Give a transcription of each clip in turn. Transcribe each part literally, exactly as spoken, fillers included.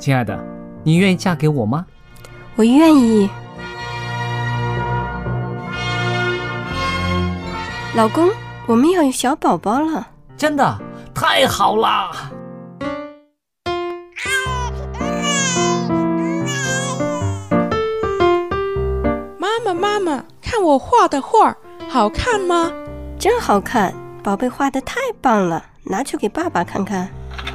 亲爱的，你愿意嫁给我吗？ 我愿意。老公，我们要有小宝宝了。 真的？太好了！ 妈妈，妈妈，看我画的画，好看吗？ 真好看，宝贝画得太棒了，拿去给爸爸看看。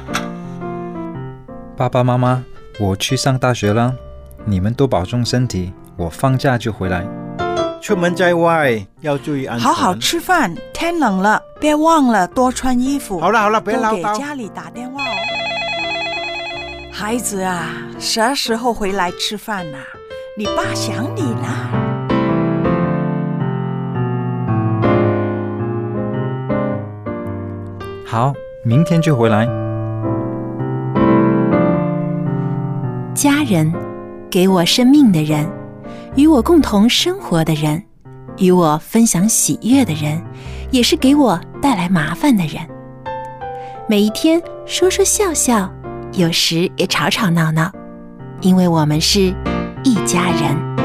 爸爸妈妈，我去上大学了，你们都保重身体，我放假就回来。 出门在外要注意安全。 好好吃饭，天冷了，别忘了多穿衣服。 好了好了，别唠叨。 多给家里打电话哦。孩子啊，啥时候回来吃饭啊？你爸想你啦。 好，明天就回来。 家人，给我生命的人，与我共同生活的人，与我分享喜悦的人，也是给我带来麻烦的人。每一天说说笑笑，有时也吵吵闹闹，因为我们是一家人。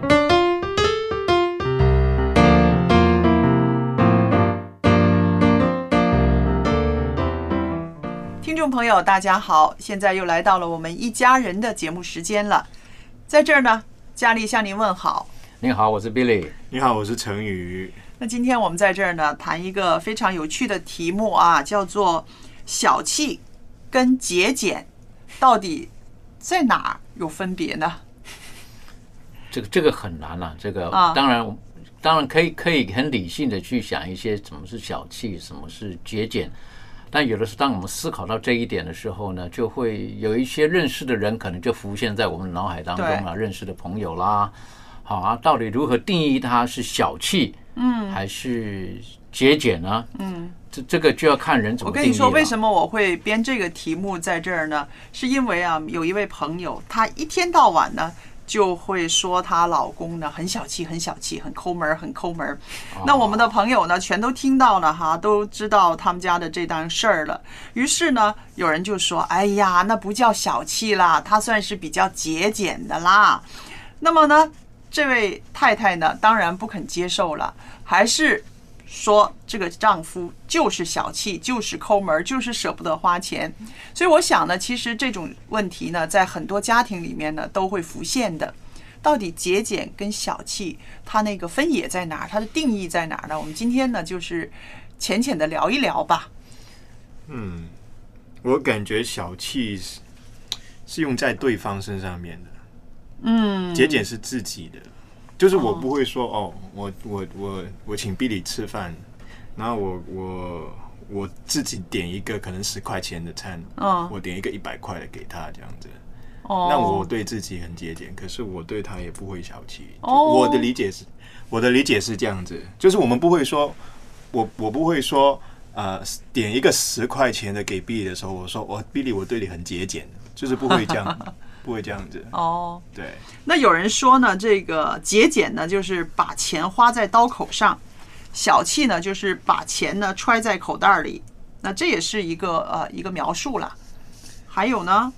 听众朋友大家好，现在又来到了我们一家人的节目时间了。在这儿呢，佳丽向您问好。 您好，我是 Billy。 你好，我是成宇。 那今天我们在这儿呢，谈一个非常有趣的题目啊，叫做小气跟节俭到底在哪儿有分别呢？ 这个这个很难啊，这个、 啊、 当然当然可以可以很理性的去想一些什么是小气，什么是节俭。但有的时候，当我们思考到这一点的时候呢，就会有一些认识的人可能就浮现在我们脑海当中了，认识的朋友啦，好啊，到底如何定义它是小气，嗯，还是节俭呢？嗯，这这个就要看人怎么定义了。 我跟你说，为什么我会编这个题目在这儿呢？是因为啊，有一位朋友，他一天到晚呢就会说她老公呢很小气，很小气，很抠门，很抠门。那我们的朋友呢，全都听到了哈，都知道他们家的这档事儿了。于是呢，有人就说：“哎呀，那不叫小气啦，他算是比较节俭的啦。”那么呢，这位太太呢，当然不肯接受了，还是说这个丈夫就是小气，就是抠门，就是舍不得花钱。所以我想呢，其实这种问题呢，在很多家庭里面呢都会浮现的。到底节俭跟小气，它那个分野在哪儿？它的定义在哪儿呢？我们今天呢，就是浅浅的聊一聊吧。 嗯，我感觉小气是是用在对方身上面的，嗯，节俭是自己的。就是我不会说 哦, 哦，我我我我请 Billy 吃饭，然后我我我自己点一个可能十块钱的餐，哦，我点一个一百块的给他这样子，哦，那我对自己很节俭，可是我对他也不会小气。哦，我的理解是，我的理解是这样子，就是我们不会说，我我不会说，呃，点一个十块钱的给 Billy 的时候，我说我 Billy 我对你很节俭，就是不会这样。不会这样子哦， 对。 那有人说呢，这个节俭呢，就是把钱花在刀口上；小气呢，就是把钱呢揣在口袋里。那这也是一个呃一个描述了。还有呢，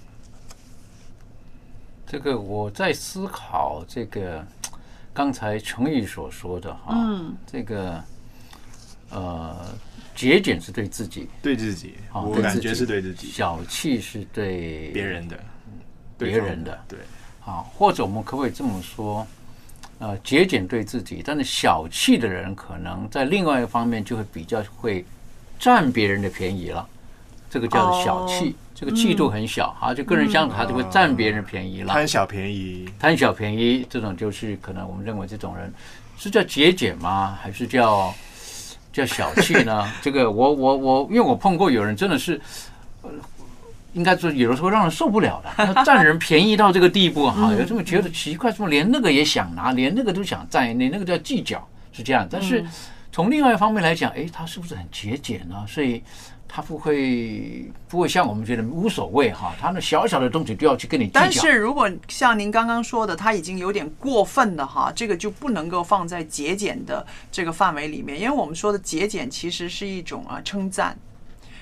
这个我在思考这个刚才成宇所说的哈，嗯，这个呃节俭是对自己， 对自己，我感觉是对自己； 小气是对别人的。 别人的对， 好，或者我们可不可以这么说？呃，节俭对自己，但是小气的人可能在另外一方面就会比较会占别人的便宜了，这个叫做小气，哦，这个气度很小，嗯，啊，就跟人相处他就会占别人的便宜了， 贪小便宜， 贪小便宜，这种就是可能我们认为这种人是叫节俭吗？还是叫叫小气呢？这个我我我，因为我碰过有人真的是。呃应该说，有的时候让人受不了的，占人便宜到这个地步哈，有这么觉得奇怪，怎么连那个也想拿，连那个都想占，你那个叫计较，是这样。但是从另外一方面来讲，哎，他是不是很节俭呢？所以他不会不会像我们觉得无所谓哈，他那小小的东西都要去跟你计较。 但是如果像您刚刚说的，他已经有点过分的哈，这个就不能够放在节俭的这个范围里面，因为我们说的节俭其实是一种啊称赞。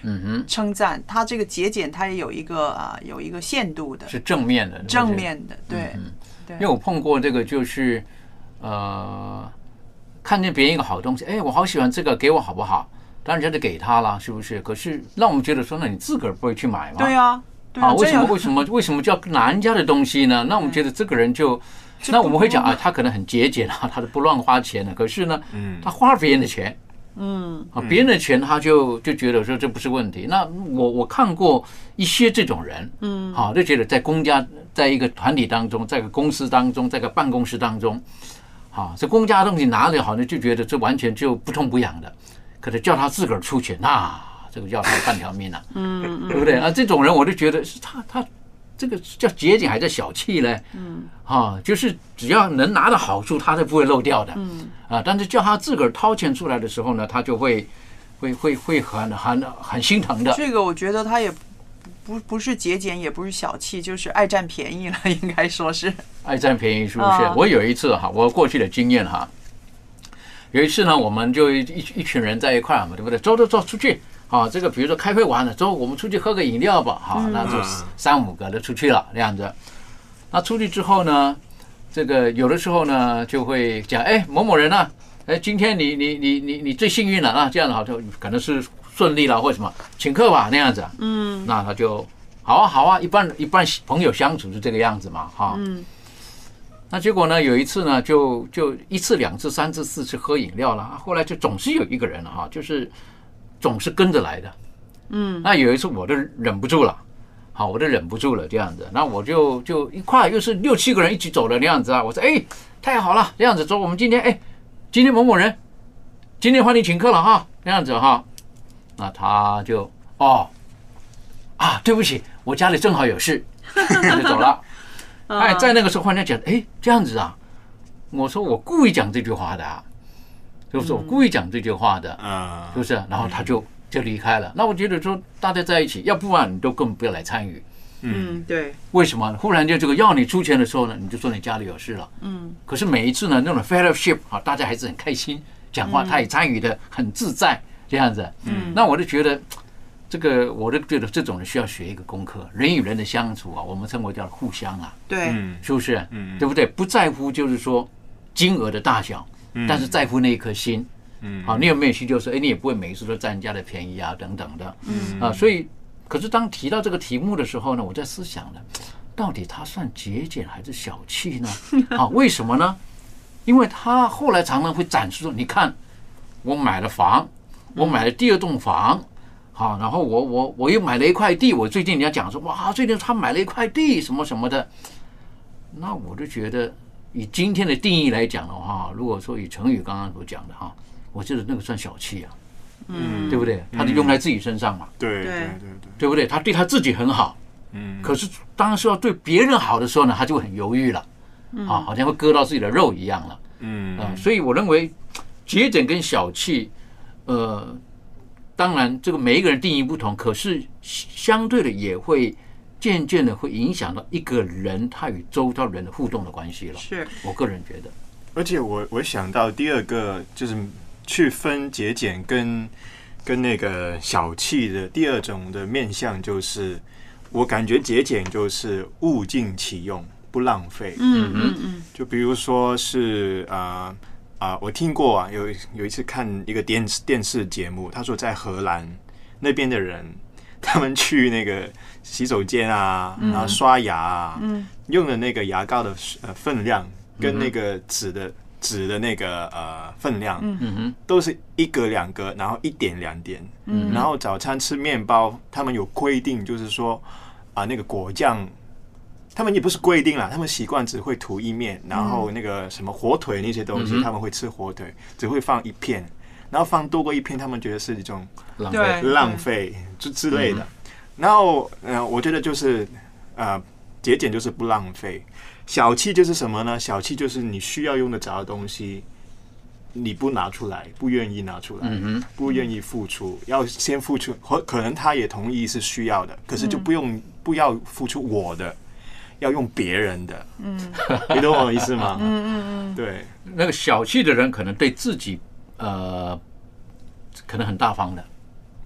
嗯哼， 称赞。他这个节俭，他也有一个啊、呃、有一个限度的， 是正面的， 正面的，对、 嗯、 对。 因为我碰过这个，就是呃，看见别人一个好东西，哎，我好喜欢这个，给我好不好？当然就得给他了，是不是？可是让我们觉得说，那你自个儿不会去买吗？ 对啊，对啊， 啊，为什么为什么为什么叫拿人家的东西呢？那我们觉得这个人就，那我们会讲啊，他可能很节俭啊，他都不乱花钱的。可是呢，嗯，他花别人的钱，嗯，啊，别人的钱他就就觉得说这不是问题。那我我看过一些这种人，嗯，好，就觉得在公家，在一个团体当中，在一个公司当中，在一个办公室当中，好，这公家的东西拿了，好像就觉得这完全就不痛不痒的。可是叫他自个儿出钱，那这个要他半条命啊，嗯，对不对啊？这种人我就觉得是他他这个叫节俭还是小气嘞？嗯，啊，就是只要能拿到好处，他是不会漏掉的，嗯啊。但是叫他自个儿掏钱出来的时候呢，他就会会会会很很很心疼的。 这个我觉得他也不不是节俭，也不是小气，就是爱占便宜了，应该说是爱占便宜，是不是？我有一次哈，我过去的经验哈。有一次呢，我们就一一群人在一块儿嘛，对不对？走走走，出去啊！这个比如说开会完了，走，我们出去喝个饮料吧，哈，那就三五个都出去了，这样子。那出去之后呢，这个有的时候呢就会讲，哎，某某人啊，哎，今天你你你你你最幸运了啊，这样子好，就可能是顺利了或者什么，请客吧那样子。嗯，那他就好啊好啊，一般一般朋友相处是这个样子嘛，哈。嗯。那结果呢？有一次呢，就就一次、两次、三次、四次喝饮料了。后来就总是有一个人哈，就是总是跟着来的。嗯，那有一次我都忍不住了，好，我都忍不住了这样子。那我就就一块又是六七个人一起走的那样子啊。我说哎，太好了，这样子走，我们今天哎，今天某某人，今天换你请客了哈，这样子哈。那他就哦啊，对不起，我家里正好有事，他就走了。哎，在那个时候，忽然讲，哎，这样子啊，我说我故意讲这句话的、啊，就是我故意讲这句话的，啊，是不是？然后他就就离开了。那我觉得说，大家在一起，要不然你都根本不要来参与。 嗯，对。 为什么？忽然间这个要你出钱的时候呢，你就说你家里有事了。嗯。可是每一次呢，那种 fellowship 啊，大家还是很开心，讲话他也参与的很自在，这样子。嗯。那我就觉得。这个我都觉得这种人需要学一个功课，人与人的相处啊，我们称为叫互相啊， 对， 是不是？嗯，对不对？不在乎就是说金额的大小，但是在乎那一颗心。嗯，好，你有没有心就是，哎，你也不会每一次都占人家的便宜啊，等等的。嗯啊，所以，可是当提到这个题目的时候呢，我在思想呢，到底他算节俭还是小气呢？啊，为什么呢？因为他后来常常会展示说，你看，我买了房，我买了第二栋房。好，然后我我我又买了一块地，我最近人家讲说，哇，最近他买了一块地什么什么的，那我就觉得以今天的定义来讲的话，如果说以成语刚刚所讲的哈，我觉得那个算小气啊，嗯，对不对？他就用在自己身上嘛， 对对对对， 对不对？他对他自己很好，嗯，可是当时要对别人好的时候呢，他就很犹豫了，啊，好像会割到自己的肉一样了，嗯啊，所以我认为节俭跟小气，呃。当然，这个每一个人定义不同，可是相对的也会渐渐的会影响到一个人他与周遭人的互动的关系了。 是我个人觉得。 而且我我想到第二个就是去分节俭跟跟那个小气的第二种的面向，就是我感觉节俭就是物尽其用，不浪费。嗯嗯嗯。就比如说是啊。呃啊，我听过啊，有有一次看一个电视电视节目，他说在荷兰那边的人，他们去那个洗手间啊，然后刷牙啊，嗯、用的那个牙膏的呃分量跟那个纸的纸的那个呃分量，嗯哼，都是一格两格，然后一点两点，嗯，然后早餐吃面包，他们有规定，就是说啊，那个果酱。他们也不是规定啦，他们习惯只会涂一面，然后那个什么火腿那些东西，嗯、他们会吃火腿，只会放一片，然后放多过一片，他们觉得是一种浪费、 浪费之之类的。嗯、然后，呃，我觉得就是呃，节俭就是不浪费，小气就是什么呢？小气就是你需要用得着的东西，你不拿出来，不愿意拿出来，嗯、不愿意付出，要先付出，可能他也同意是需要的，可是就不用、嗯、不要付出我的。要用别人的，嗯，你懂我的意思吗？嗯嗯嗯，对， 那个小气的人可能对自己，呃，可能很大方的，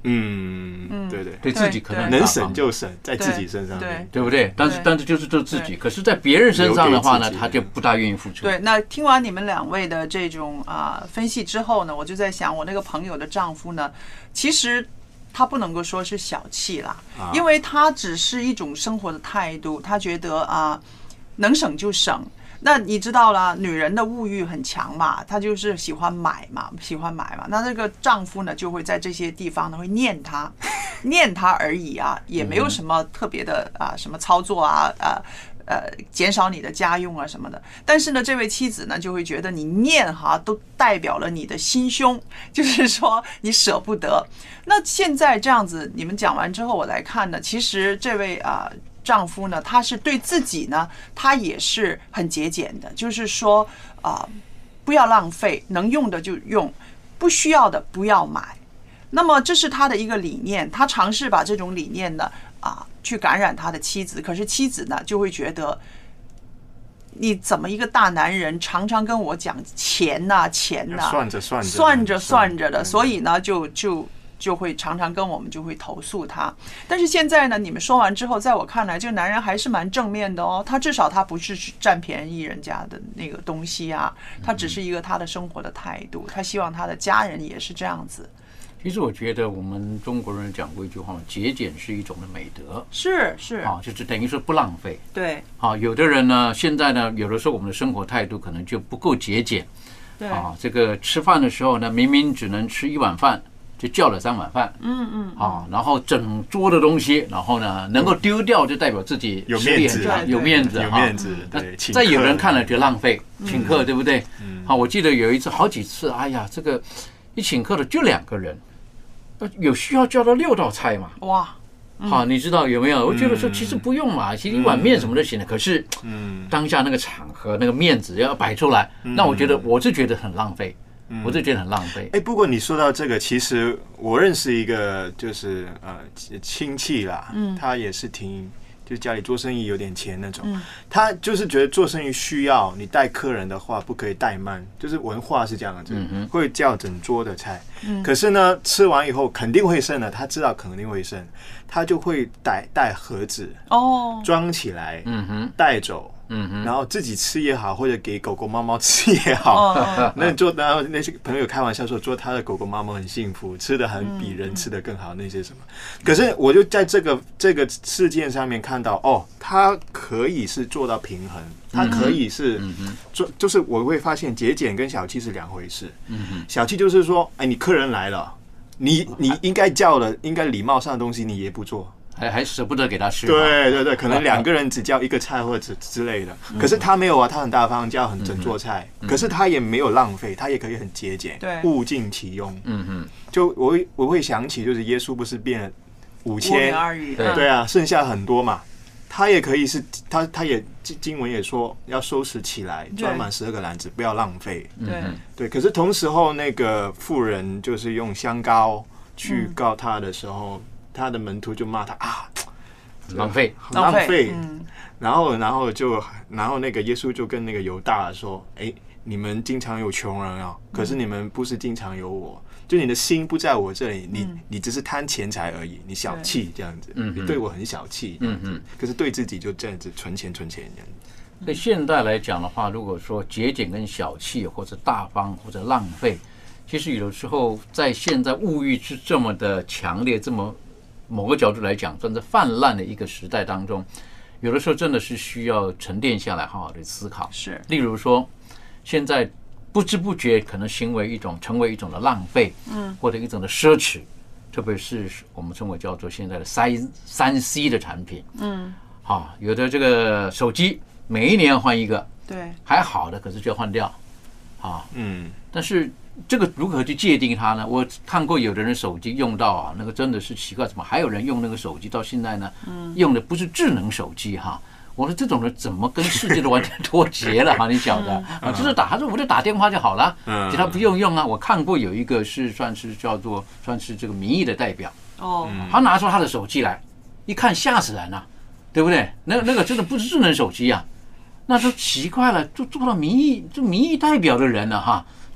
嗯嗯，对对， 对自己可能能省就省，在自己身上面， 对不对？但是但是就是做自己，可是在别人身上的话呢，他就不大愿意付出。 对，那听完你们两位的这种啊、呃、分析之后呢，我就在想，我那个朋友的丈夫呢，其实他不能够说是小气啦，因为他只是一种生活的态度，他觉得啊、呃、能省就省。那你知道了，女人的物欲很强嘛，她就是喜欢买嘛，喜欢买嘛。那这个丈夫呢，就会在这些地方呢会念她，念她而已啊，也没有什么特别的啊，什么操作啊，啊呃，减少你的家用啊什么的。但是呢，这位妻子呢就会觉得你念哈都代表了你的心胸，就是说你舍不得。那现在这样子，你们讲完之后，我来看呢，其实这位啊。丈夫呢，他是对自己呢，他也是很节俭的，就是说啊、呃，不要浪费，能用的就用，不需要的不要买。那么这是他的一个理念，他尝试把这种理念呢啊、呃、去感染他的妻子，可是妻子呢就会觉得，你怎么一个大男人常常跟我讲钱呐、啊、钱呐、啊， 算着算着算着算着的，所以呢就就。就会常常跟我们就会投诉他，但是现在呢，你们说完之后，在我看来，这个男人还是蛮正面的哦。他至少他不是去占便宜人家的那个东西啊，他只是一个他的生活的态度，他希望他的家人也是这样子。 其实我觉得我们中国人讲过一句话嘛，节俭是一种的美德， 是是啊，就是等于说不浪费。 对， 啊，有的人呢，现在呢，有的时候我们的生活态度可能就不够节俭。 对啊，这个吃饭的时候呢，明明只能吃一碗饭。就叫了三碗饭， 嗯嗯啊，然后整桌的东西，然后呢，能够丢掉就代表自己有面子， 有面子， 有面子。对， 在有人看了就浪费，请客，对不对？好，我记得有一次，好几次，哎呀，这个一请客的就两个人，有需要叫到六道菜嘛？ 哇！ 好，你知道有没有？我觉得说其实不用嘛，其实一碗面什么都行的。可是，当下那个场合那个面子要摆出来，那我觉得我是觉得很浪费。我就觉得很浪费。 哎，不过你说到这个，其实我认识一个就是呃亲戚啦，他也是挺就是家里做生意有点钱那种，他就是觉得做生意需要你带客人的话不可以怠慢，就是文化是这样子，会叫整桌的菜。可是呢，吃完以后肯定会剩的，他知道肯定会剩，他就会带带盒子哦，装起来，带走。嗯哼，然后自己吃也好，或者给狗狗猫猫吃也好，哦、那做然后那些朋友开玩笑说，做他的狗狗猫猫很幸福，吃的很比人吃的更好，那些什么。可是我就在这个这个事件上面看到，哦，它可以是做到平衡，它可以是做，就是我会发现节俭跟小气是两回事。嗯哼，小气就是说，哎，你客人来了，你你应该叫了，应该礼貌上的东西你也不做。 还还舍不得给他吃， 对对对，可能两个人只叫一个菜或者之类的，可是他没有啊，他很大方，叫很整桌菜，可是他也没有浪费，他也可以很节俭，物尽其用。嗯哼，就我会我会想起，就是耶稣不是变了五千，对啊，剩下很多嘛，他也可以是，他他也经文也说要收拾起来，装满十二个篮子，不要浪费。 对对，可是同时候那个妇人就是用香膏去告他的时候。他的门徒就骂他啊， 浪费， 浪费。嗯、然后，然后就，然后那个耶稣就跟那个犹大说：“哎，你们经常有穷人啊，可是你们不是经常有我，就你的心不在我这里，你你只是贪钱财而已，你小气这样子，你对我很小气，嗯嗯，可是对自己就这样子存钱存钱这样子。 所以现在来讲的话，如果说节俭跟小气，或者大方或者浪费，其实有的时候在现在物欲是这么的强烈，这么。某个角度来讲，算是泛滥的一个时代当中，有的时候真的是需要沉淀下来，好好的思考。 是， 例如说，现在不知不觉可能行为一种，成为一种的浪费，嗯，或者一种的奢侈，特别是我们称为叫做现在的三三 C 的产品，嗯，好，有的这个手机每一年换一个， 对， 还好的，可是就要换掉，啊，嗯，但是。这个如何去界定它呢？我看过有的人手机用到啊，那个真的是奇怪，怎么还有人用那个手机到现在呢？嗯，用的不是智能手机哈。我说这种人怎么跟世界都完全脱节了哈？你晓得啊？就是打，他说我就打电话就好了，其他不用用啊。我看过有一个是算是叫做算是这个民意的代表哦，他拿出他的手机来，一看吓死人了，对不对？那那个真的不是智能手机啊，那就奇怪了，就做到民意就民意代表的人了哈。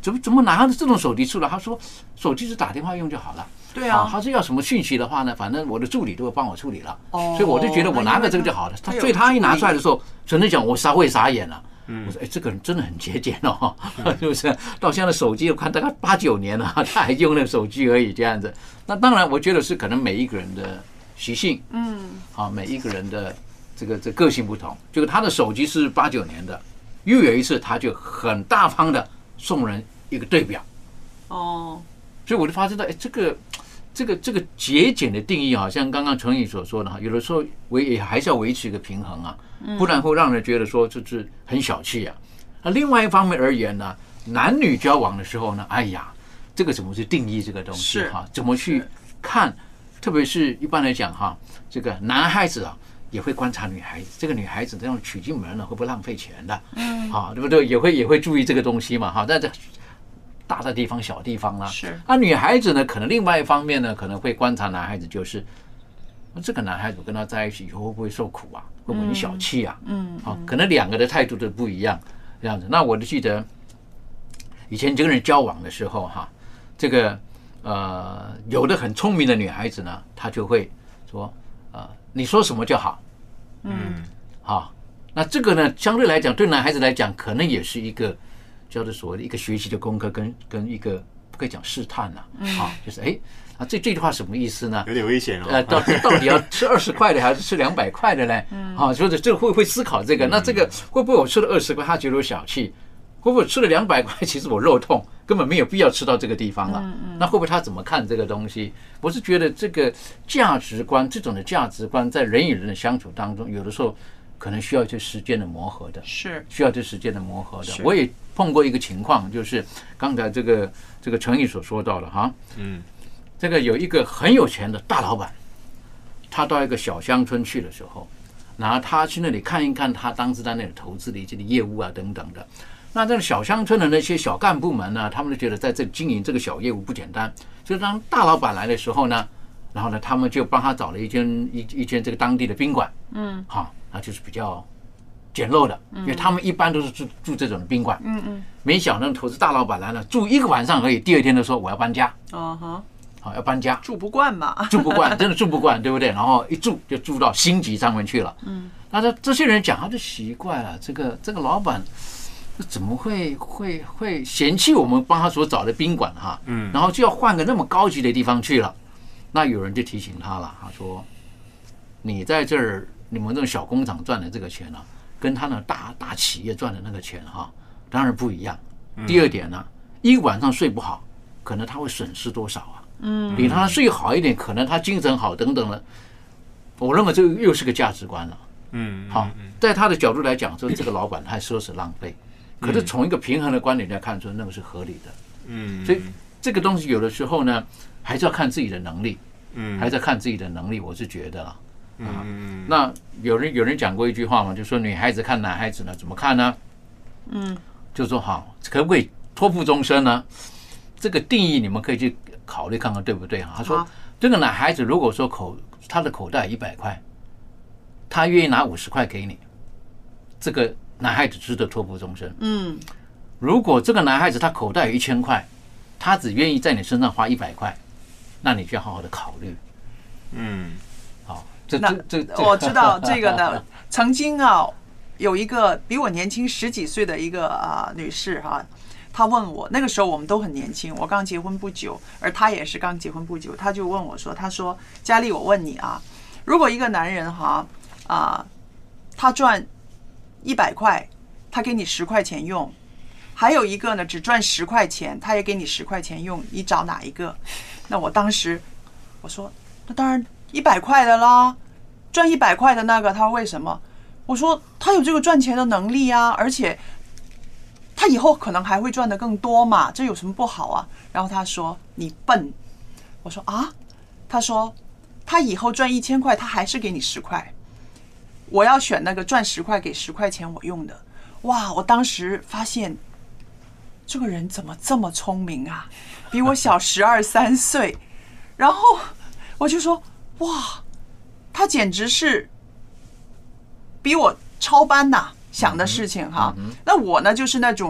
怎么怎么拿着这种手机出来？他说手机是打电话用就好了。 对啊， 他是要什么讯息的话呢？反正我的助理都会帮我处理了。 哦， 所以我就觉得我拿个这个就好了。他所以他一拿出来的时候，只能讲我傻会傻眼了。我说哎，这个人真的很节俭哦，是不是？到现在的手机我看大概八九年了，他还用那个手机而已这样子。那当然，我觉得是可能每一个人的习性，嗯，啊，每一个人的这个这个性不同。就是他的手机是八九年的，又有一次他就很大方的送人一个对表。哦，所以我就发现到，哎，这个。这个这个节俭的定义，好像刚刚程宇所说的哈，有的时候维也还是要维持一个平衡啊，不然会让人觉得说就是很小气啊。那另外一方面而言呢，男女交往的时候呢，哎呀，这个怎么去定义这个东西哈？怎么去看？特别是一般来讲哈，这个男孩子啊也会观察女孩子，这个女孩子这样娶进门了会不会浪费钱的？嗯，好，对不对？也会也会注意这个东西嘛，哈，在这。大的地方、小地方啦， 是。 那、啊、女孩子呢，可能另外一方面呢，可能会观察男孩子，就是这个男孩子跟他在一起以后会不会受苦啊？会不会很小气啊？嗯，好、嗯，可能两个的态度都不一样，这样子。那我就记得以前跟人交往的时候，哈，这个呃，有的很聪明的女孩子呢，她就会说，呃，你说什么就好，嗯，好。那这个呢，相对来讲，对男孩子来讲，可能也是一个。叫做所谓的一个学习的功课，跟跟一个不可以讲试探呐、啊，啊，就是哎，啊这这句话什么意思呢？ 有点危险哦。 呃，到到底要吃二十块的还是吃两百块的呢？啊，所以这会会思考这个，那这个会不会我吃了二十块，他觉得我小气？会不会吃了两百块，其实我肉痛，根本没有必要吃到这个地方了？那会不会他怎么看这个东西？我是觉得这个价值观，这种的价值观，在人与人的相处当中，有的时候。可能需要一些时间的磨合的， 是需要一些时间的磨合的。我也碰过一个情况，就是刚才这个这个程宇所说到的哈，嗯，这个有一个很有钱的大老板，他到一个小乡村去的时候，然后他去那里看一看他当时在那里投资的一些业务啊等等的。那这个小乡村的那些小干部们呢，他们就觉得在这经营这个小业务不简单，所以当大老板来的时候呢，然后呢，他们就帮他找了一间一一间这个当地的宾馆，嗯，好。那就是比较简陋的，因为他们一般都是住住这种宾馆。嗯嗯。没想到投资大老板来了，住一个晚上而已，第二天就说我要搬家。哦哈。好，要搬家。 住不惯嘛。 住不惯，真的住不惯，对不对？然后一住就住到星级上面去了。嗯。那这这些人讲，他就奇怪了，这个这个老板怎么会会会嫌弃我们帮他所找的宾馆哈？嗯。然后就要换个那么高级的地方去了。那有人就提醒他了，他说：“你在这儿。”你们这种小工厂赚的这个钱啊，跟他那大大企业赚的那个钱哈、啊，当然不一样。第二点呢，一晚上睡不好，可能他会损失多少啊？嗯，比他睡好一点，可能他精神好等等的。我认为这又是个价值观了。嗯，好，在他的角度来讲，说这个老板太奢侈浪费，可是从一个平衡的观点来看，说那个是合理的。嗯，所以这个东西有的时候呢，还是要看自己的能力。嗯，还是要看自己的能力，我是觉得了。啊，那有人有人讲过一句话嘛，就说女孩子看男孩子呢，怎么看呢？嗯，就说好，可不可以托付终身呢？这个定义你们可以去考虑看看对不对哈？他说，这个男孩子如果说口他的口袋一百块，他愿意拿五十块给你，这个男孩子值得托付终身。嗯，如果这个男孩子他口袋有一千块，他只愿意在你身上花一百块，那你就要好好的考虑。嗯。 那我知道这个呢，曾经啊，有一个比我年轻十几岁的一个啊女士哈、啊，她问我，那个时候我们都很年轻，我刚结婚不久，而她也是刚结婚不久，她就问我说，她说佳丽，我问你啊，如果一个男人哈啊，他赚一百块，他给你十块钱用，还有一个呢只赚十块钱，他也给你十块钱用，你找哪一个？那我当时我说，那当然一百块的啦。赚一百块的那个，他说为什么？我说他有这个赚钱的能力啊，而且他以后可能还会赚得更多嘛，这有什么不好啊？然后他说你笨，我说啊，他说他以后赚一千块，他还是给你十块，我要选那个赚十块给十块钱我用的。哇，我当时发现这个人怎么这么聪明啊，比我小十二三岁，然后我就说哇。他简直是比我超班呐、啊、想的事情哈。那我呢就是那种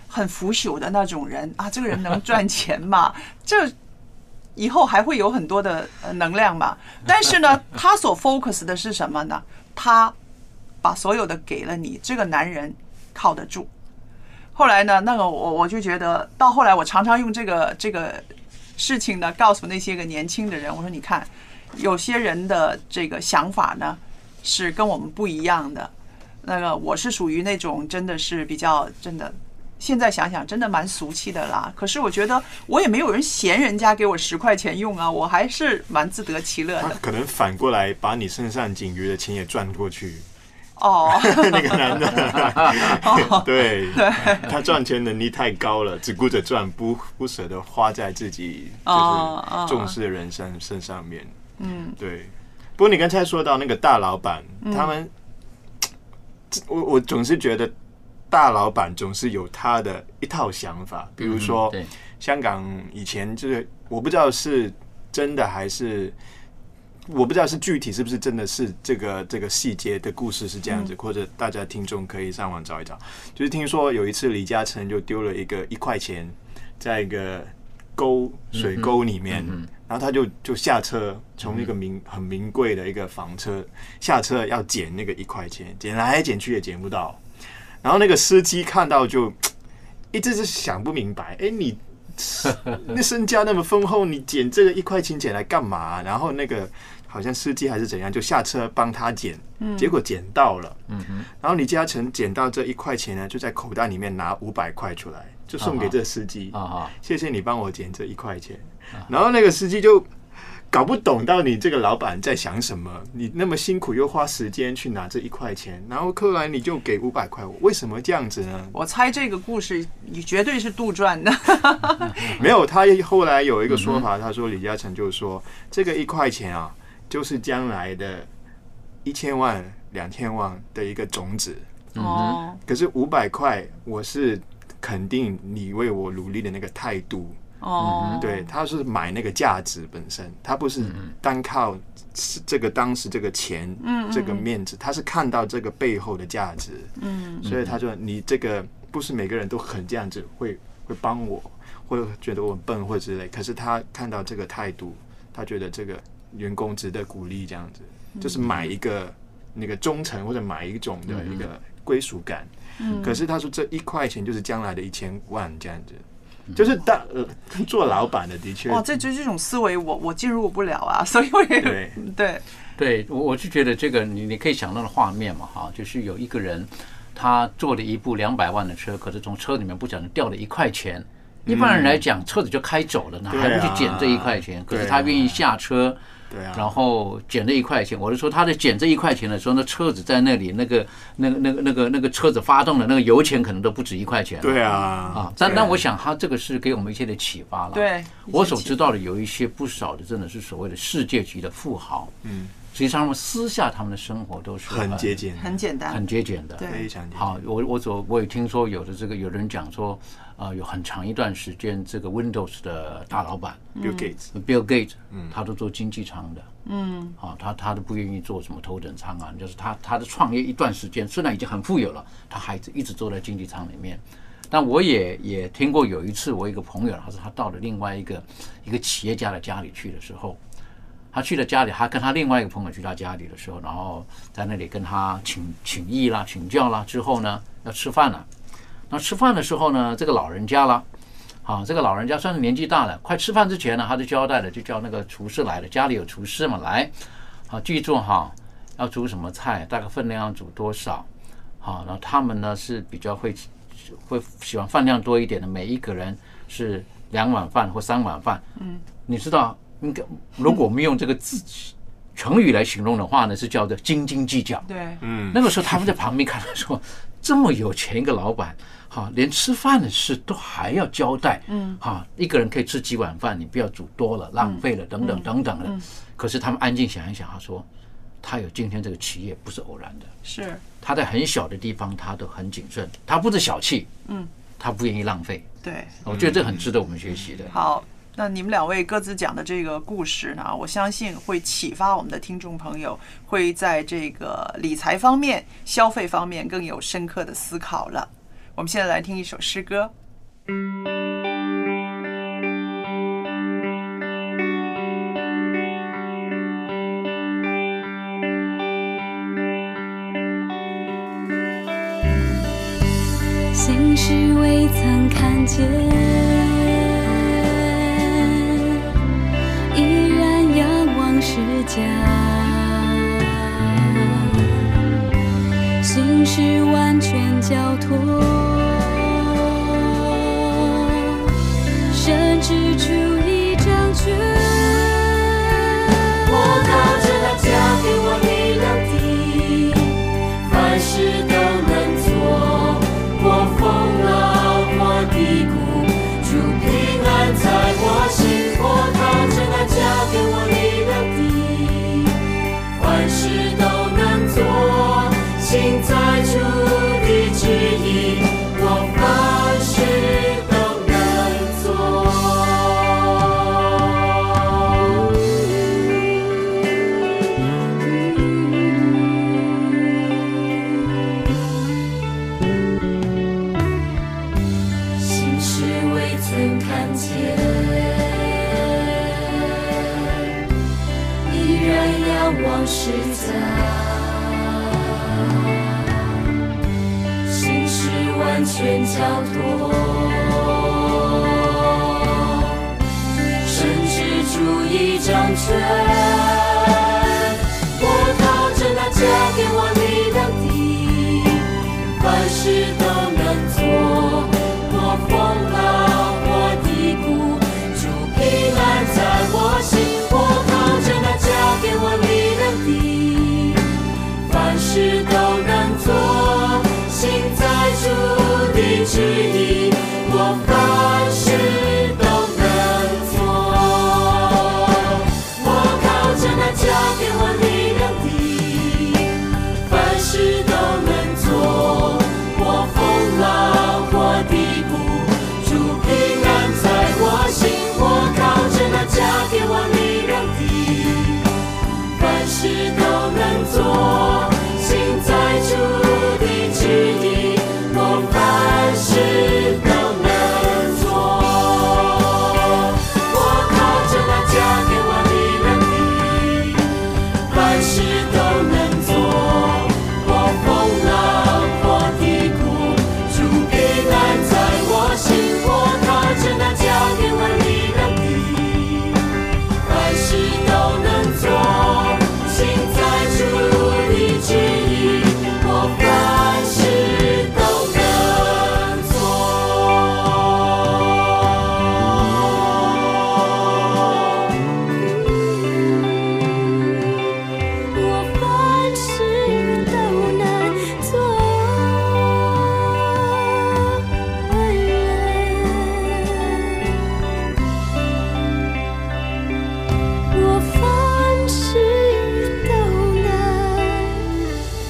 很腐朽的那种人啊，这个人能赚钱吗？这以后还会有很多的能量嘛？但是呢，他所 focus 的是什么呢？他把所有的给了你，这个男人靠得住。后来呢，那个我我就觉得，到后来我常常用这个这个事情呢，告诉那些个年轻的人，我说你看，有些人的这个想法呢是跟我们不一样的。那个我是属于那种真的是比较真的。现在想想，真的蛮俗气的啦。可是我觉得我也没有人嫌人家给我十块钱用啊，我还是蛮自得其乐的。 可能反过来把你身上仅余的钱也赚过去。 哦， 那个男的，对，对，他赚钱能力太高了，只顾着赚，不不舍得花在自己就是重视的人身身上面。嗯，对。不过你刚才说到那个大老板，他们，我我总是觉得。大老板总是有他的一套想法，比如说，嗯、香港以前就是我不知道是真的还是我不知道是具体是不是真的是这个这个细节的故事是这样子，嗯、或者大家听众可以上网找一找。就是听说有一次李嘉诚就丢了一个一块钱在一个沟水沟里面，嗯嗯、然后他就就下车，从一个名很名贵的一个房车下车要捡那个一块钱，捡来捡去也捡不到。然后那个司机看到就一直是想不明白，哎，你那身家那么丰厚，你捡这个一块钱捡来干嘛？然后那个好像司机还是怎样，就下车帮他捡，结果捡到了。嗯、然后李嘉诚捡到这一块钱呢，就在口袋里面拿五百块出来，就送给这司机，啊、谢谢你帮我捡这一块钱。啊、然后那个司机就搞不懂到你这个老板在想什么，你那么辛苦又花时间去拿这一块钱，然后后来你就给五百块，为什么这样子呢？我猜这个故事你绝对是杜撰的。没有，他后来有一个说法，他说李嘉诚就说这个一块钱啊，就是将来的一千万、两千万的一个种子。哦，可是五百块，我是肯定你为我努力的那个态度。哦，对，他是买那个价值本身，他不是单靠这个当时这个钱，嗯，这个面子，他是看到这个背后的价值，嗯，所以他说你这个不是每个人都很这样子会会帮我，或者觉得我很笨或者之类，可是他看到这个态度，他觉得这个员工值得鼓励，这样子，就是买一个那个忠诚或者买一种的一个归属感，嗯，可是他说这一块钱就是将来的一千万这样子。就是大呃做老板的的确哇，这这这种思维我我进入不了啊，所以我也对对对，我我就觉得这个你你可以想到的画面嘛哈，就是有一个人他坐了一部两百万的车，可是从车里面不小心掉了一块钱，一般人来讲车子就开走了呢，还不去捡这一块钱，可是他愿意下车。对啊，然后捡这一块钱，我是说他在捡这一块钱的时候，那车子在那里，那个、那个、那个、那个、那个车子发动的那个油钱可能都不止一块钱。对啊，啊，但但我想他这个是给我们一些的启发了。对，我所知道的有一些不少的，真的是所谓的世界级的富豪。嗯，实际上他们私下他们的生活都是很节俭、 很简单、 很节俭的， 非常简单。 好，我我所我也听说有的这个有人讲说。呃，有很长一段时间，这个 Windows 的大老板 Bill Gates，Bill Gates， 他都做经济舱的，嗯，啊，他他都不愿意做什么头等舱啊，就是他他的创业一段时间，虽然已经很富有了，他还一直坐在经济舱里面。但我也也听过有一次，我一个朋友，他说他到了另外一个一个企业家的家里去的时候，他去了家里，他跟他另外一个朋友去他家里的时候，然后在那里跟他请请益啦、请教啦，之后呢要吃饭了。那吃饭的时候呢，这个老人家了，啊，这个老人家算是年纪大了，快吃饭之前呢，他就交代了，就叫那个厨师来了，家里有厨师嘛，来，好，记住哈，要煮什么菜，大概分量要煮多少，好，然后他们呢是比较会会喜欢饭量多一点的，每一个人是两碗饭或三碗饭，嗯，你知道，应该如果我们用这个字成语来形容的话呢，是叫做斤斤计较，对，嗯，那个时候他们在旁边看到说，这么有钱一个老板。好，连吃饭的事都还要交代，嗯，好，一个人可以吃几碗饭，你不要煮多了，浪费了，等等等等的。嗯、可是他们安静想一想，他说，他有今天这个企业不是偶然的，是他在很小的地方他都很谨慎，他不是小气，嗯，他不愿意浪费。对，我觉得这很值得我们学习的。 好，那你们两位各自讲的这个故事呢，我相信会启发我们的听众朋友，会在这个理财方面、消费方面更有深刻的思考了。我们现在来听一首诗歌。 心事未曾看见，依然仰望世家。心事完全交托，甚至出一张权。 我靠着那加给我力量的，凡事都能做。过风浪或低谷，主平安在我心。我靠着那加给我力量的，凡事都能做。心在主的旨意，我凡事都能做。心事未曾看见，依然仰望世家。完全交托，甚至主一掌权。我靠着那加给我力量的，凡事都能做。过风浪或低谷，主平安在我心。我靠着那加给我力量的，凡事都能做。心在主的旨意，我凡事都能做。我靠着那加给我力量的，凡事都能做。过风浪或低谷，主平安在我心。我靠着那加给我力量的，凡事都能做。心在主的旨意，我凡事都能做。我靠着那加给我力量的，凡事都能做。过风浪或低谷，主平安在我心。我靠着那加给我力量的，凡事都能做。心在主的旨意，我凡事都能做。 我凡事都能做。我凡事都能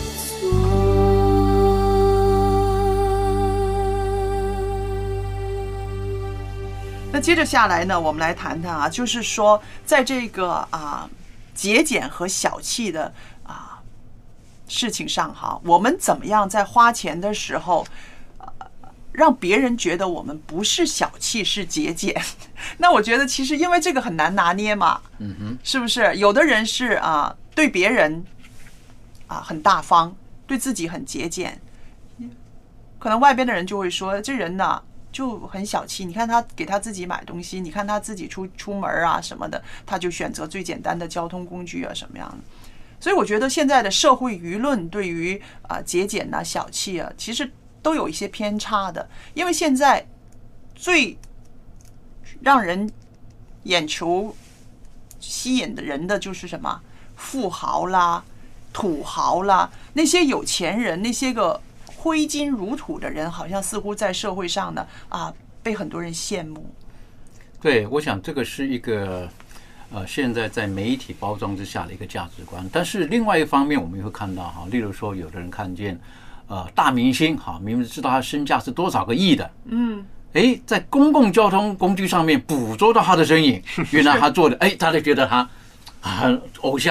那接着下来呢，我们来谈谈啊，就是说，在这个啊节俭和小气的啊事情上哈，我们怎么样在花钱的时候，呃、让别人觉得我们不是小气，是节俭？那我觉得其实因为这个很难拿捏嘛， 嗯哼， 是不是？有的人是啊对别人啊很大方，对自己很节俭，可能外边的人就会说这人呢就很小气，你看他给他自己买东西，你看他自己出出门啊什么的，他就选择最简单的交通工具啊什么样的。所以我觉得现在的社会舆论对于啊节俭啊小气啊，其实都有一些偏差的。因为现在最让人眼球吸引的人的就是什么富豪啦、土豪啦，那些有钱人，那些个挥金如土的人，好像似乎在社会上呢啊被很多人羡慕。 对，我想这个是一个呃现在在媒体包装之下的一个价值观。但是另外一方面，我们也会看到哈，例如说有的人看见呃大明星哈，明明知道他身价是多少个亿的，嗯，哎，在公共交通工具上面捕捉到他的身影，原来他做的，哎，大家觉得他啊偶像啊，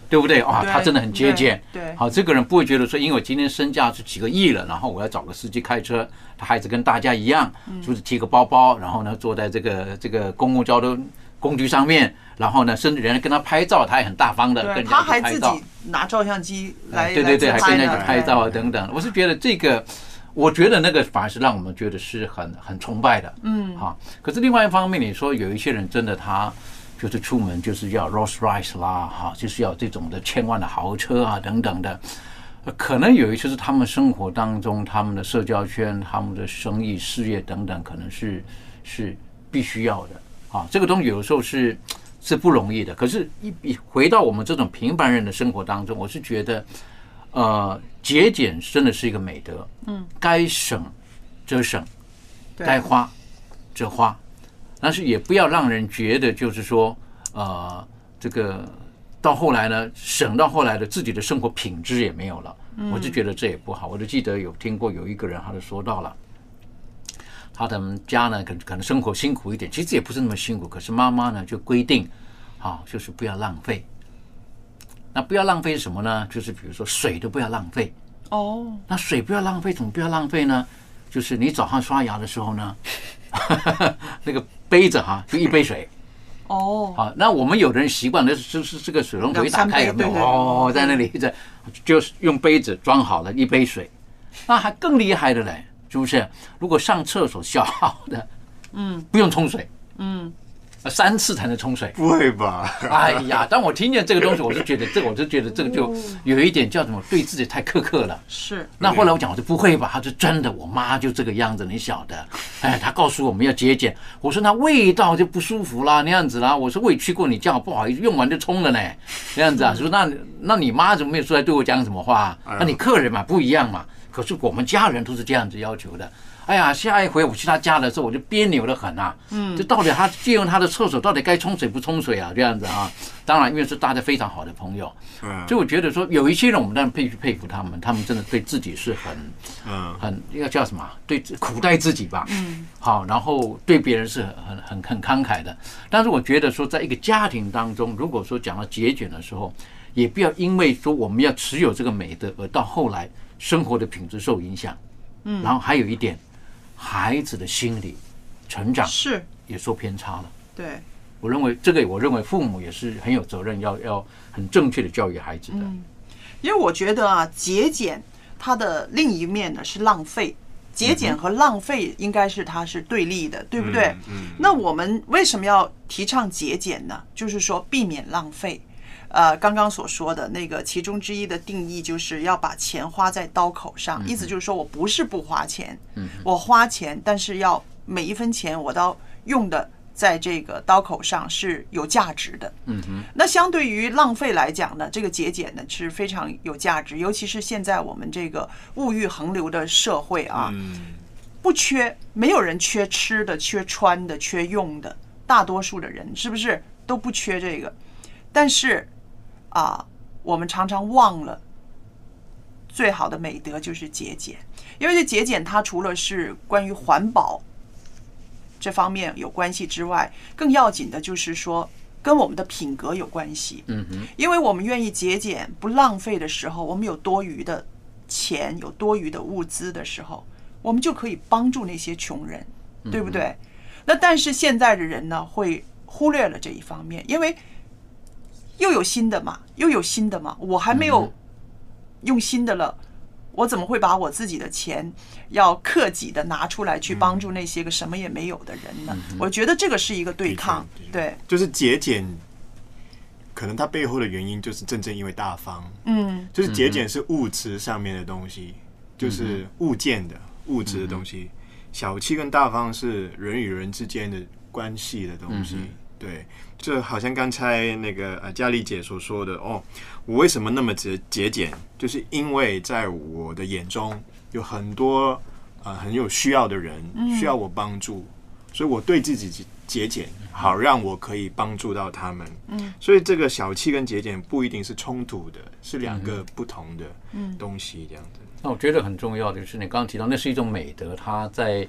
对不对啊？ 对他真的很节俭。 对对好，这个人不会觉得说，因为我今天身价是几个亿了，然后我要找个司机开车，他孩子跟大家一样，就是提个包包，然后呢坐在这个这个公共交通工具上面，然后呢，甚至人家跟他拍照，他也很大方的跟对， 人家他还自去拍照己。拿照相机来， 对对对， 来自拍呢还跟人家去拍照啊等等。我是觉得这个，我觉得那个反而是让我们觉得是很很崇拜的，嗯，哈。可是另外一方面，你说有一些人真的他就是出门就是要 Rolls Royce 啦，哈，就是要这种的千万的豪车啊等等的。可能有一些是他们生活当中，他们的社交圈、他们的生意、事业等等，可能是是必须要的啊。这个东西有的时候是是不容易的。可是，一回到我们这种平凡人的生活当中，我是觉得，呃，节俭真的是一个美德。嗯，该省则省，该花则花，但是也不要让人觉得就是说，呃，这个。到后来呢，省到后来的自己的生活品质也没有了，我就觉得这也不好。我就记得有听过有一个人，他就说到了，他的家呢可可能生活辛苦一点，其实也不是那么辛苦，可是妈妈呢就规定，啊，就是不要浪费。那不要浪费是什么呢？就是比如说水都不要浪费。 哦， 那水不要浪费，怎么不要浪费呢？就是你早上刷牙的时候呢，那个杯子哈，就一杯水。 哦， 好，那我们有的人习惯的就是这个水龙头一打开有没有？哦，在那里在就是用杯子装好了一杯水，那还更厉害的嘞，是不是？如果上厕所消耗的，嗯，不用冲水，嗯，三次才能冲水， 不会吧？ 哎呀，当我听见这个东西，我就觉得这个，我就觉得这个就有一点叫什么，对自己太苛刻了。 是。 那后来我讲，我说不会吧？他说真的，我妈就这个样子，你晓得。哎，她告诉我们要节俭。我说那味道就不舒服啦，那样子啦。我说我也去过你家，不好意思，用完就冲了呢，那样子啊。说那那你妈怎么没有出来对我讲什么话？那你客人嘛不一样嘛。可是我们家人都是这样子要求的。哎呀，下一回我去他家的时候，我就别扭得很啊。嗯，这到底他借用他的厕所，到底该冲水不冲水啊？这样子啊。当然，因为是大家非常好的朋友，嗯，所以我觉得说有一些人，我们当然必须佩服他们，他们真的对自己是很，嗯，很应该叫什么？对苦待自己吧。嗯，好，然后对别人是很很很慷慨的。但是我觉得说，在一个家庭当中，如果说讲到节俭的时候，也不要因为说我们要持有这个美德，而到后来生活的品质受影响。嗯，然后还有一点。孩子的心理成长是也受偏差了。 对， 我认为这个，我认为父母也是很有责任，要要很正确的教育孩子的。 嗯，因为我觉得啊，节俭它的另一面呢是浪费，节俭和浪费应该是它是对立的，对不对？嗯。嗯，那我们为什么要提倡节俭呢？就是说避免浪费。呃，刚刚所说的那个其中之一的定义，就是要把钱花在刀口上，意思就是说我不是不花钱，我花钱，但是要每一分钱我都用的在这个刀口上是有价值的。嗯哼。那相对于浪费来讲呢，这个节俭呢是非常有价值，尤其是现在我们这个物欲横流的社会啊，不缺，没有人缺吃的、缺穿的、缺用的，大多数的人是不是都不缺这个？但是啊，我们常常忘了最好的美德就是节俭，因为这节俭它除了是关于环保这方面有关系之外，更要紧的就是说跟我们的品格有关系。嗯哼，因为我们愿意节俭不浪费的时候，我们有多余的钱，有多余的物资的时候，我们就可以帮助那些穷人，对不对？那但是现在的人呢，会忽略了这一方面，因为又有新的嘛，又有新的嘛，我还没有用新的了，我怎么会把我自己的钱要克己的拿出来去帮助那些个什么也没有的人呢？我觉得这个是一个对抗，对， 就是节俭，可能它背后的原因就是正正因为大方，嗯，就是节俭是物质上面的东西，就是物件的物质的东西，小气跟大方是人与人之间的关系的东西。对，就好像刚才那个呃佳丽姐所说的哦，我为什么那么节节俭？就是因为在我的眼中有很多呃很有需要的人需要我帮助，所以我对自己节俭，好让我可以帮助到他们。嗯，所以这个小气跟节俭不一定是冲突的，是两个不同的东西这样子。 那我觉得很重要的就是你刚刚提到，那是一种美德，它在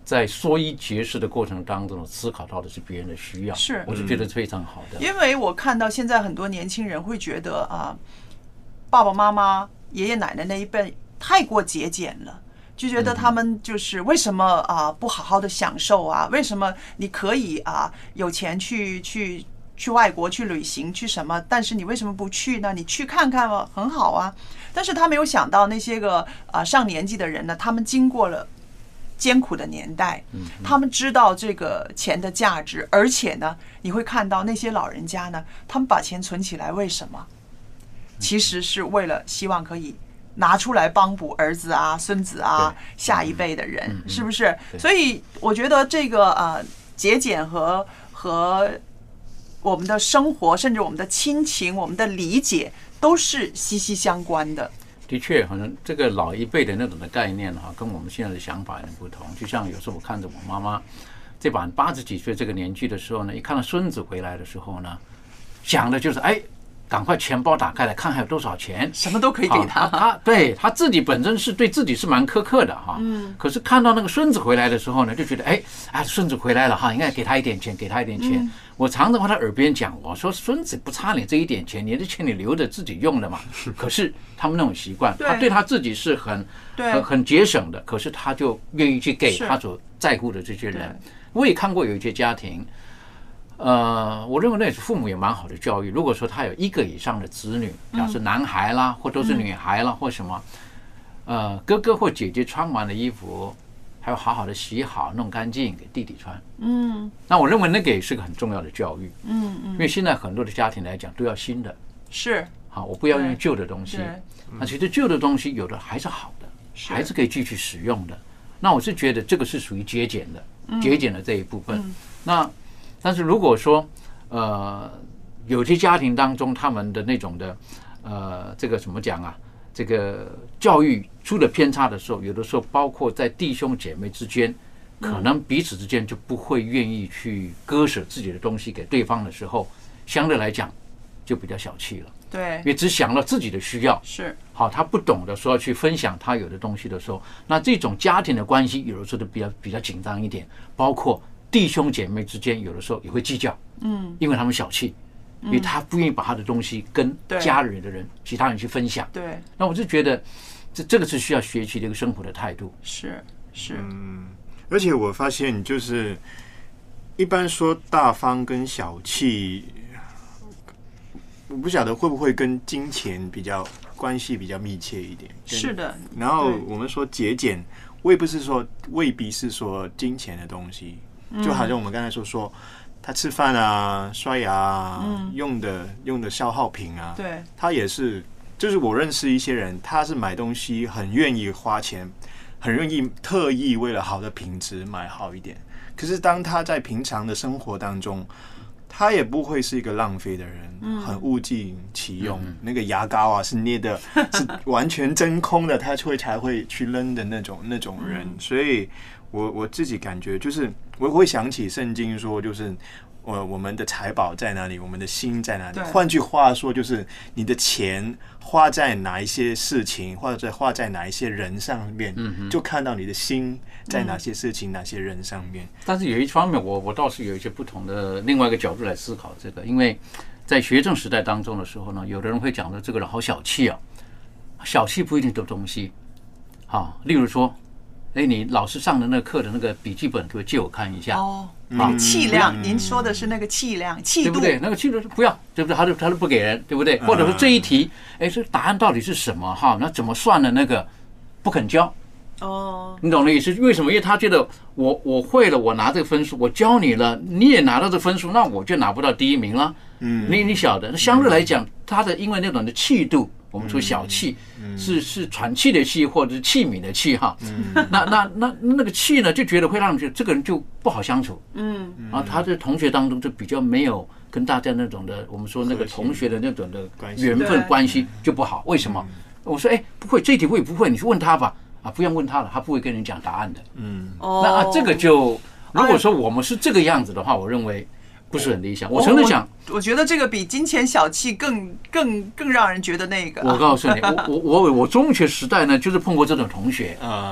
在缩衣节食的过程当中，思考到的是别人的需要， 是， 我是觉得是非常好的。 因为我看到现在很多年轻人会觉得啊，爸爸妈妈、爷爷奶奶那一辈太过节俭了。就觉得他们就是为什么啊不好好的享受啊？为什么你可以啊有钱去去去外国去旅行去什么？但是你为什么不去呢？你去看看吧，很好啊。但是他没有想到那些个啊上年纪的人呢，他们经过了艰苦的年代，他们知道这个钱的价值，而且呢，你会看到那些老人家呢，他们把钱存起来，为什么？其实是为了希望可以拿出来帮补儿子啊、孙子啊、下一辈的人，是不是？所以我觉得这个呃节俭和和我们的生活，甚至我们的亲情、我们的理解，都是息息相关的。 的确，好像这个老一辈的那种的概念哈，跟我们现在的想法有点不同。就像有时候我看着我妈妈这把八十几岁这个年纪的时候呢，一看到孙子回来的时候呢，想的就是哎。赶快钱包打开来看还有多少钱， 什么都可以给他。 他对他自己本身是对自己是蛮苛刻的哈，嗯。可是看到那个孙子回来的时候呢，就觉得哎啊，孙子回来了哈，应该给他一点钱，给他一点钱。我常常在他耳边讲，我说孙子不差你这一点钱，你的钱你留着自己用的嘛。可是他们那种习惯，他对他自己是很很很节省的，可是他就愿意去给他所在乎的这些人。我也看过有一些家庭。呃，我认为那父母也蛮好的教育。如果说他有一个以上的子女，假设男孩啦，或都是女孩啦，或什么，呃，哥哥或姐姐穿完的衣服，还要好好的洗好、弄干净给弟弟穿。嗯，那我认为那个也是个很重要的教育。嗯嗯，因为现在很多的家庭来讲都要新的， 是好，我不要用旧的东西。那其实旧的东西有的还是好的，还是可以继续使用的。那我是觉得这个是属于节俭的，节俭的这一部分。那但是如果说，呃，有些家庭当中他们的那种的，呃，这个怎么讲啊？这个教育出了偏差的时候，有的时候包括在弟兄姐妹之间，可能彼此之间就不会愿意去割舍自己的东西给对方的时候，相对来讲就比较小气了。 对， 因为只想到自己的需要， 是好，他不懂得说要去分享他有的东西的时候，那这种家庭的关系有的时候都比较比较紧张一点，包括。弟兄姐妹之间有的时候也会计较，嗯，因为他们小气，因为他不愿意把他的东西跟家人的人、其他人去分享。 对， 那我就觉得这这个是需要学习的一个生活的态度。 是是， 嗯，而且我发现就是一般说大方跟小气，我不晓得会不会跟金钱比较关系比较密切一点。 是的。 然后我们说节俭，我也不是说未必是说金钱的东西。就好像我们刚才说说，他吃饭啊、刷牙啊、嗯、用的用的消耗品啊， 对， 他也是，就是我认识一些人，他是买东西很愿意花钱，很愿意特意为了好的品质买好一点。可是当他在平常的生活当中，他也不会是一个浪费的人，嗯、很物尽其用。嗯、那个牙膏啊是捏的，是完全真空的，他会才会去扔的那种那种人，嗯、所以。我我自己感觉就是，我会想起圣经说，就是我我们的财宝在哪里，我们的心在哪里。换句话说，就是你的钱花在哪一些事情，或者花在哪一些人上面，嗯、就看到你的心在哪些事情、嗯、哪些人上面。 但是有一方面，我我倒是有一些不同的另外一个角度来思考这个，因为在学生时代当中的时候呢，有的人会讲说这个人好小气啊，小气不一定得东西。好，例如说。哎，你老师上的那个课的那个笔记本，可不可以借我看一下？ 哦，那个气量，您说的是那个气量、气度， 对不对？那个气度不要，对不对？他都他都不给人，对不对？或者说这一题，哎，这答案到底是什么？哈，那怎么算的？那个不肯教。哦，你懂的意思？为什么？因为他觉得我我会了，我拿这个分数，我教你了，你也拿到这分数，那我就拿不到第一名了。嗯，你你晓得，相对来讲，他的因为那种的气度。我们说小气，嗯、是是喘气的气，或者是器皿的气哈。嗯、那那那那个气呢，就觉得会让人觉得这个人就不好相处。嗯，然后他在同学当中就比较没有跟大家那种的，我们说那个同学的那种的缘分关系就不好。为什么？我说哎，不会，这一题我也不会，你去问他吧。啊，不用问他了，他不会跟你讲答案的。嗯，那啊这个就如果说我们是这个样子的话，我认为。不是很理想，我真的想， 我觉得这个比金钱小气更更更让人觉得那个。 我告诉你，我我我我中学时代呢，就是碰过这种同学啊，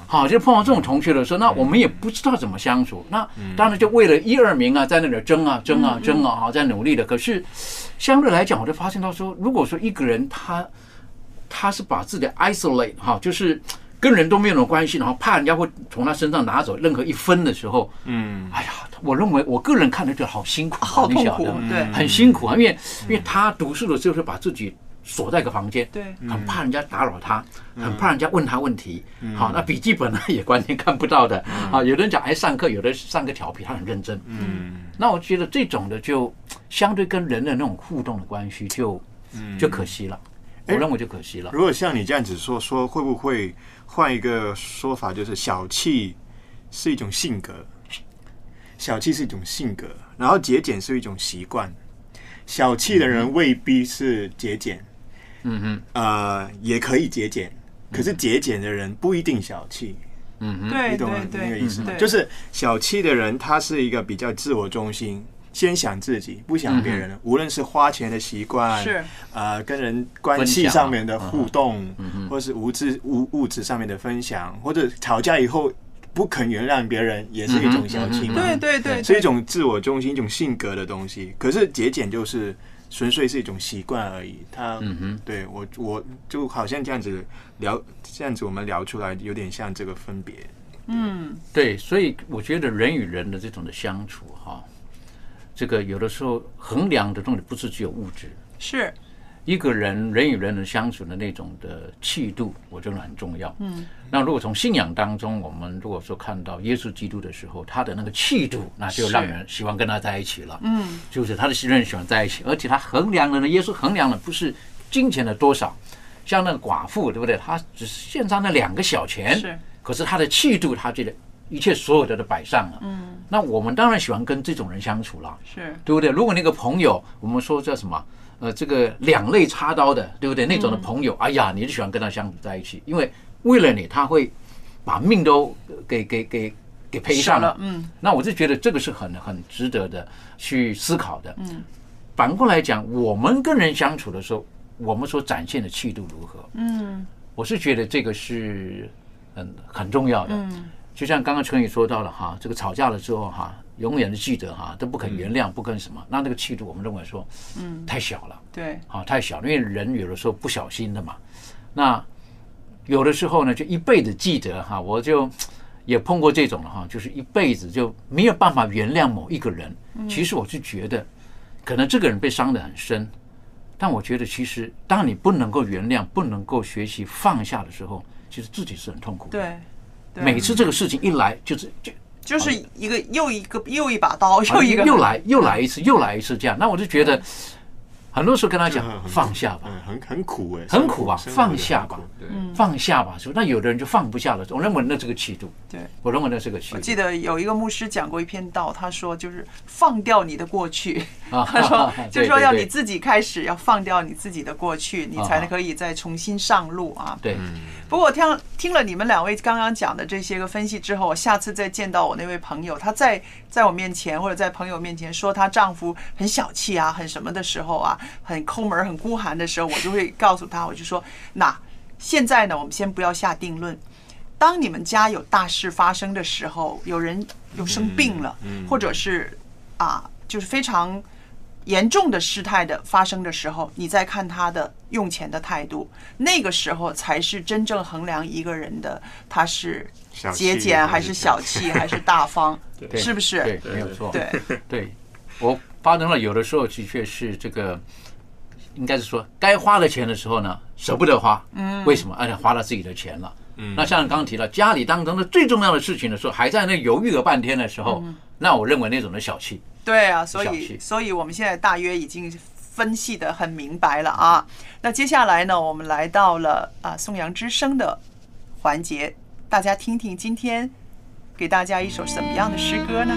好，就碰到这种同学的时候，那我们也不知道怎么相处。那当然就为了一二名啊，在那里争啊、争啊、争啊，哈，在努力的。可是相对来讲，我就发现到说，如果说一个人他他是把自己 isolate 哈，就是跟人都没有什么关系，然后怕人家会从他身上拿走任何一分的时候，嗯，哎呀，我认为我个人看着就好辛苦， 好痛苦，对， 很辛苦啊，因为因为他读书的时候是把自己锁在一个房间， 对， 很怕人家打扰他，很怕人家问他问题。好，那笔记本呢也完全看不到的。啊，有的人讲哎上课，有的上课调皮，他很认真。嗯，那我觉得这种的就相对跟人的那种互动的关系就就可惜了。我认为就可惜了。 如果像你这样子说，说会不会换一个说法，就是小气是一种性格，小气是一种性格，然后节俭是一种习惯。小气的人未必是节俭，嗯哼，呃，也可以节俭，可是节俭的人不一定小气。 嗯哼，对， 你懂对那个意思吗？ 对， 就是小气的人，他是一个比较自我中心。先想自己，不想别人。嗯、无论是花钱的习惯， 是呃跟人关系上面的互动，嗯、或是物质物物质上面的分享，或者吵架以后不肯原谅别人，也是一种小气嘛。 对对对， 是一种自我中心、一种性格的东西。可是节俭就是纯粹是一种习惯而已。他，嗯哼，对我我就好像这样子聊，这样子我们聊出来，有点像这个分别。 嗯，对，所以我觉得人与人的这种的相处，哈。这个有的时候衡量的东西不是只有物质， 是一个人人与人的相处的那种的气度，我觉得很重要。嗯，那如果从信仰当中，我们如果说看到耶稣基督的时候，他的那个气度，那就让人喜欢跟他在一起了。嗯，就是他的人喜欢在一起，而且他衡量的呢，耶稣衡量的不是金钱的多少，像那个寡妇，对不对？他只是献上那两个小钱， 是， 可是他的气度，他觉得。一切所有的都摆上了，嗯，那我们当然喜欢跟这种人相处了， 是对不对？如果那个朋友，我们说叫什么，呃，这个两肋插刀的，对不对？那种的朋友，嗯、哎呀，你就喜欢跟他相处在一起，因为为了你，他会把命都给给给给赔上了，嗯。那我就觉得这个是很很值得的去思考的，嗯。反过来讲，我们跟人相处的时候，我们所展现的气度如何？嗯，我是觉得这个是很很重要的，嗯。就像刚刚春雨说到了哈，这个吵架了之后哈，永远的记得哈，都不肯原谅，不肯什么，那那个气度我们认为说，嗯，太小了， 对， 好太小，因为人有的时候不小心的嘛。那有的时候呢，就一辈子记得哈，我就也碰过这种了哈，就是一辈子就没有办法原谅某一个人。其实我是觉得，可能这个人被伤得很深，但我觉得其实当你不能够原谅，不能够学习放下的时候，其实自己是很痛苦的。 对。 每次这个事情一来，就是就就是一个又一个又一把刀，又一个又来又来一次，又来一次这样。那我就觉得，很多时候跟他讲放下吧， 很很苦哎， 很苦啊，放下吧，放下吧。那有的人就放不下了，我认为那是个气度。 对， 我认为那是个气度。 我记得有一个牧师讲过一篇道，他说就是放掉你的过去，他说就是说要你自己开始要放掉你自己的过去，你才可以再重新上路啊。 对。 不过我听听了你们两位刚刚讲的这些个分析之后，我下次再见到我那位朋友，他在在我面前或者在朋友面前说她丈夫很小气啊，很什么的时候啊，很抠门、很孤寒的时候，我就会告诉他，我就说，那现在呢，我们先不要下定论。当你们家有大事发生的时候，有人又生病了，或者是啊，就是非常严重的事态的发生的时候，你再看他的用钱的态度，那个时候才是真正衡量一个人的他是节俭还是小气还是大方，是不是？ 对，没有错。 对对，我发生了有的时候的确是这个，应该是说该花的钱的时候呢，舍不得花，嗯，为什么？而且花了自己的钱了。嗯，那像刚刚提到家里当中的最重要的事情的时候，还在那犹豫了半天的时候，那我认为那种的小气。 对啊，所以所以我们现在大约已经分析得很明白了啊。那接下来呢，我们来到了啊颂扬之声的环节，大家听听今天给大家一首什么样的诗歌呢？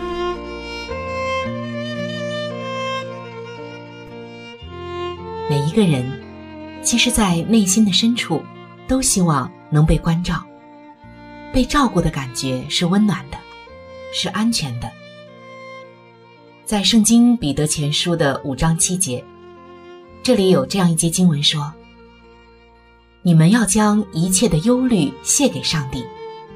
每一个人，其实在内心的深处，都希望能被关照，被照顾的感觉是温暖的，是安全的。在圣经彼得前书的五章七节，这里有这样一节经文说：你们要将一切的忧虑卸给上帝，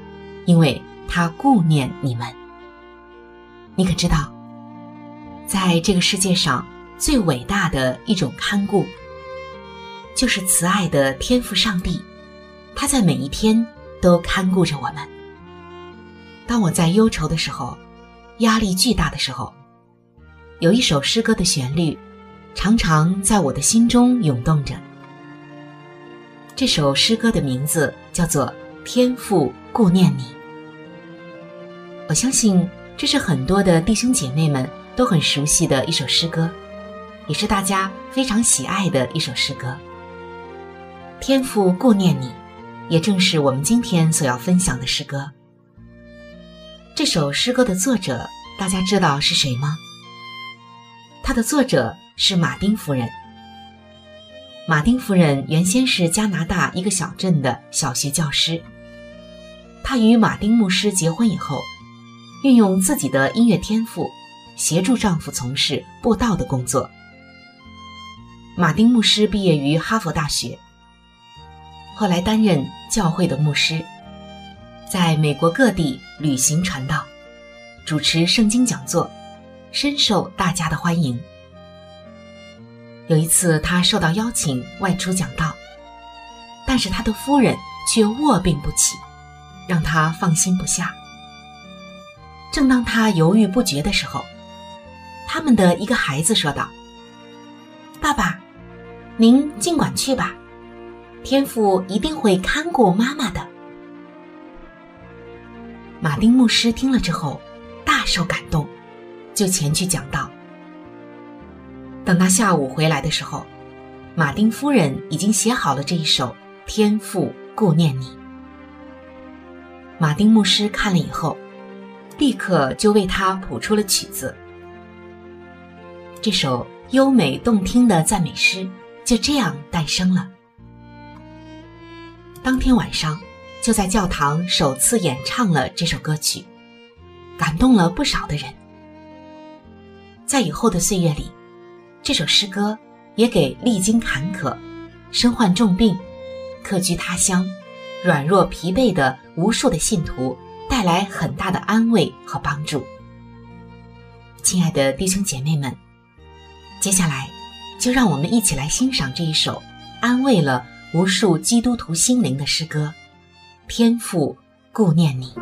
因为他顾念你们。你可知道，在这个世界上最伟大的一种看顾，就是慈爱的天父上帝，他在每一天都看顾着我们。当我在忧愁的时候，压力巨大的时候，有一首诗歌的旋律常常在我的心中涌动着。这首诗歌的名字叫做《天父顾念你》。我相信这是很多的弟兄姐妹们都很熟悉的一首诗歌，也是大家非常喜爱的一首诗歌。天父顾念你，也正是我们今天所要分享的诗歌。这首诗歌的作者，大家知道是谁吗？它的作者是马丁夫人。马丁夫人原先是加拿大一个小镇的小学教师。她与马丁牧师结婚以后，运用自己的音乐天赋，协助丈夫从事布道的工作。马丁牧师毕业于哈佛大学，后来担任教会的牧师，在美国各地旅行传道，主持圣经讲座，深受大家的欢迎。有一次他受到邀请外出讲道，但是他的夫人却卧病不起，让他放心不下。正当他犹豫不决的时候，他们的一个孩子说道：爸爸，您尽管去吧，天父一定会看顾妈妈的。马丁牧师听了之后大受感动，就前去讲道。等他下午回来的时候，马丁夫人已经写好了这一首《天父顾念你》。马丁牧师看了以后，立刻就为他谱出了曲子。这首优美动听的赞美诗就这样诞生了。当天晚上就在教堂首次演唱了这首歌曲，感动了不少的人。在以后的岁月里，这首诗歌也给历经坎坷、身患重病、客居他乡、软弱疲惫的无数的信徒带来很大的安慰和帮助。亲爱的弟兄姐妹们，接下来就让我们一起来欣赏这一首安慰了无数基督徒心灵的诗歌《天父顾念你》。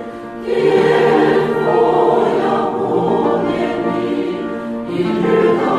一直到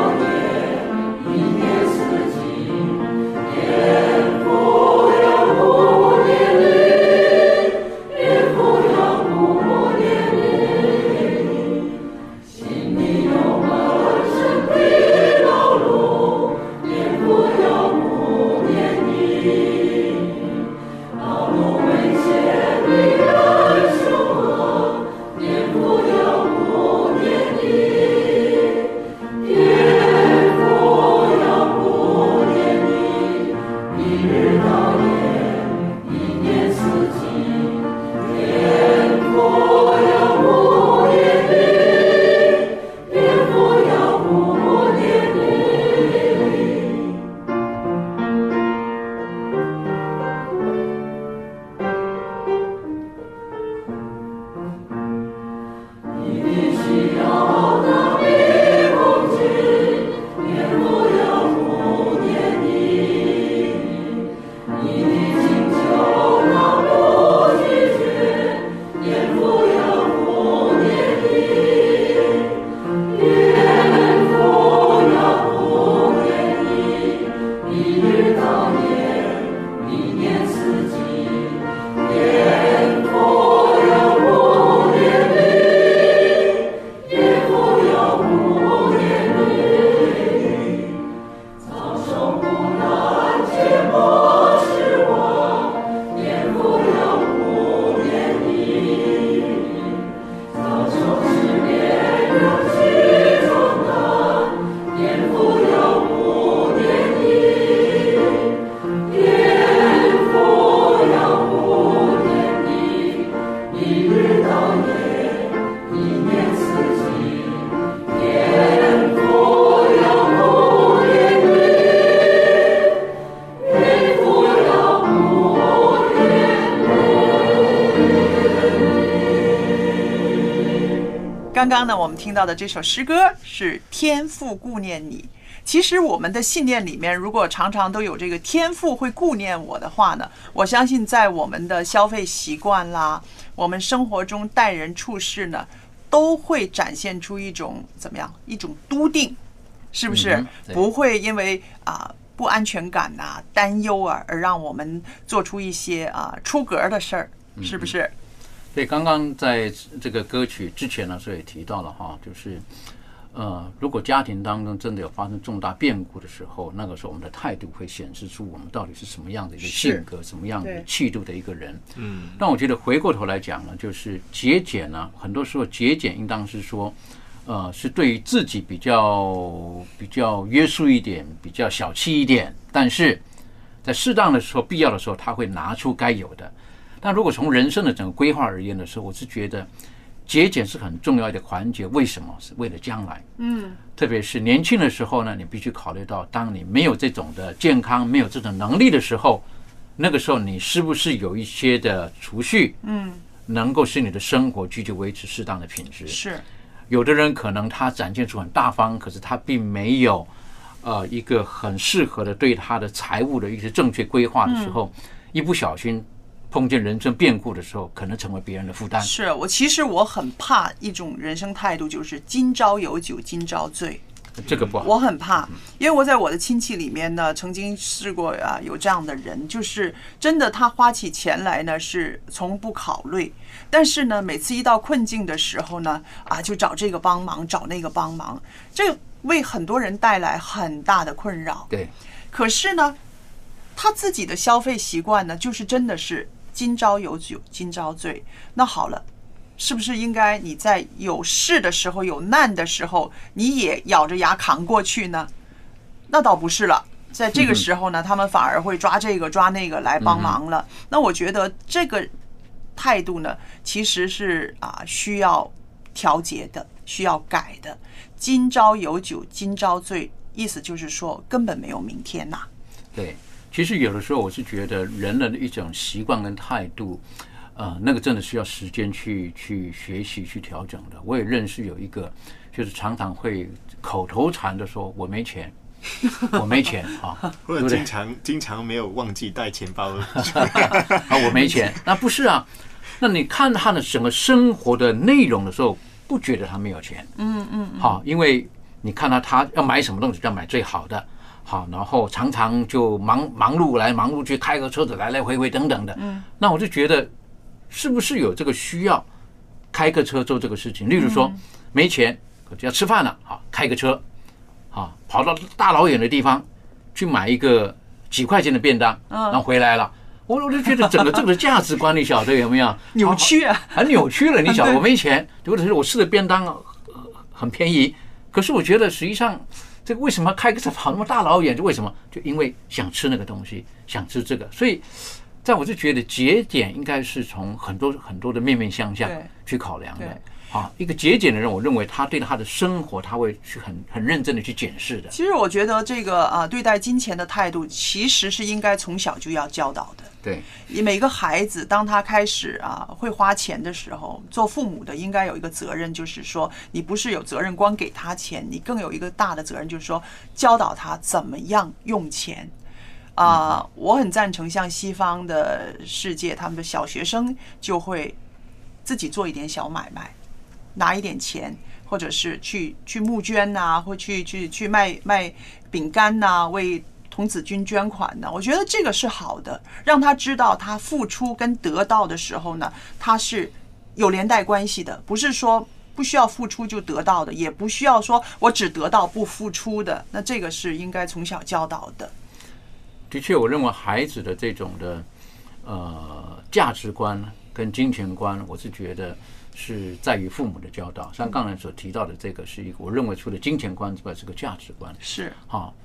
刚刚呢，我们听到的这首诗歌是《天父顾念你》。其实我们的信念里面，如果常常都有这个天父会顾念我的话呢，我相信在我们的消费习惯啦，我们生活中待人处事呢，都会展现出一种怎么样？一种笃定，是不是？ 嗯、 不会因为啊、呃、不安全感啊、担忧啊，而让我们做出一些啊、呃、出格的事儿，是不是？嗯、 所以刚刚在这个歌曲之前呢，所以也提到了哈，就是。呃，如果家庭当中真的有发生重大变故的时候，那个时候我们的态度会显示出我们到底是什么样的一个性格，什么样的气度的一个人。嗯，但我觉得回过头来讲呢，就是节俭呢，很多时候节俭应当是说，呃，是对于自己比较比较约束一点，比较小气一点，但是在适当的时候、必要的时候，他会拿出该有的。但如果从人生的整个规划而言的时候，我是觉得。节俭是很重要的环节，为什么？是为了将来。嗯，特别是年轻的时候呢，你必须考虑到，当你没有这种的健康、没有这种能力的时候，那个时候你是不是有一些的储蓄，嗯，能够使你的生活继续维持适当的品质？ 是。有的人可能他展现出很大方，可是他并没有呃一个很适合的对他的财务的一些正确规划的时候，嗯、一不小心。碰见人生变故的时候，可能成为别人的负担。 是我其实我很怕一种人生态度，就是今朝有酒今朝醉。 这个不好， 我很怕，因为我在我的亲戚里面呢，曾经试过啊，有这样的人，就是真的他花起钱来呢是从不考虑，但是呢，每次一到困境的时候呢，啊，就找这个帮忙，找那个帮忙，这为很多人带来很大的困扰。 对， 可是呢，他自己的消费习惯呢，就是真的是。今朝有酒今朝醉，那好了，是不是应该你在有事的时候、有难的时候，你也咬着牙扛过去呢？那倒不是了，在这个时候呢，他们反而会抓这个抓那个来帮忙了。那我觉得这个态度呢，其实是啊需要调节的，需要改的。今朝有酒今朝醉，意思就是说根本没有明天呐。 对。其实有的时候我是觉得人的一种习惯跟态度，呃，那个真的需要时间去去学习去调整的。我也认识有一个，就是常常会口头禅的说：“我没钱，我没钱啊。” 或者经常经常没有忘记带钱包啊， 我没钱。那不是啊，那你看他的整个生活的内容的时候，不觉得他没有钱。嗯嗯。好，因为你看到他要买什么东西，就要买最好的。好，然后常常就忙忙碌来忙碌去，开个车子来来回回等等的。嗯，那我就觉得，是不是有这个需要开个车做这个事情？例如说，没钱要吃饭了，好，开个车，好，跑到大老远的地方去买一个几块钱的便当，然后回来了。我我就觉得整个这个价值观，你晓得有没有扭曲啊？ 很扭曲了。你晓得我没钱，或者是我吃的便当很便宜，可是我觉得实际上。这个为什么开个车跑那么大老远？就为什么？就因为想吃那个东西，想吃这个。所以，在我就觉得节俭应该是从很多很多的面面相向去考量的。啊，一个节俭的人，我认为他对他的生活，他会去很很认真的去检视的。 其实我觉得这个啊，对待金钱的态度，其实是应该从小就要教导的。 对， 每个孩子当他开始啊会花钱的时候，做父母的应该有一个责任，就是说你不是有责任光给他钱，你更有一个大的责任，就是说教导他怎么样用钱。啊、呃，我很赞成像西方的世界，他们的小学生就会自己做一点小买卖。拿一点钱，或者是去去募捐呐、啊，或去去去卖卖饼干呐、啊，为童子军捐款呢、啊。我觉得这个是好的，让他知道他付出跟得到的时候呢，他是有连带关系的，不是说不需要付出就得到的，也不需要说我只得到不付出的。那这个是应该从小教导的。 的确，我认为孩子的这种的呃价值观跟金钱观，我是觉得。是在于父母的教导，像刚才所提到的这个是一个，我认为除了金钱观之外是个价值观。 是啊，